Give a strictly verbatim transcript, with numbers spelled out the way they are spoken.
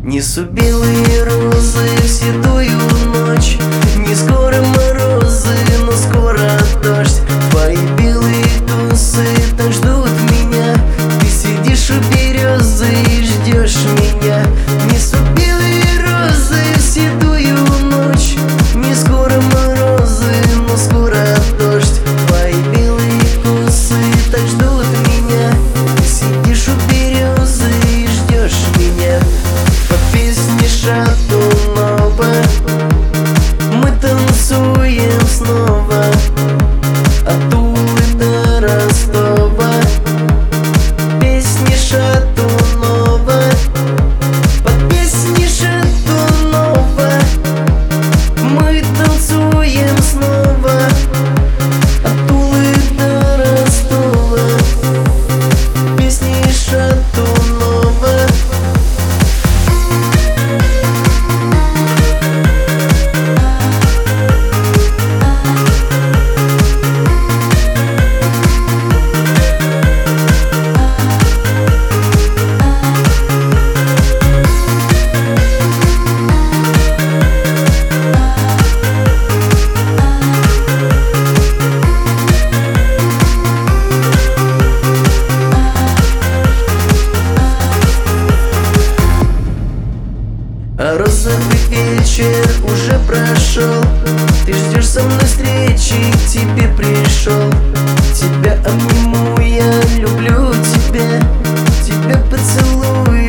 Несу белые розы в седую ночь. Не скоро морозы, но скоро дождь. Твои белые тусы так ждут меня. Ты сидишь у березы и ждешь меня. Несу белые розы в седую ночь. Не скоро морозы, но скоро дождь. Твои белые тусы так ждут меня. Ты сидишь у березы и ждешь меня. Под песни Шатунова мы танцуем снова. От Тулы до Ростова. Песни Шатунова. Под песни Шатунова мы танцуем снова. От Тулы до Ростова. Песни Шатунова. А розовый вечер уже прошел. Ты ждешь со мной встречи, к тебе пришел. Тебя обниму, я люблю тебя. Тебя поцелую.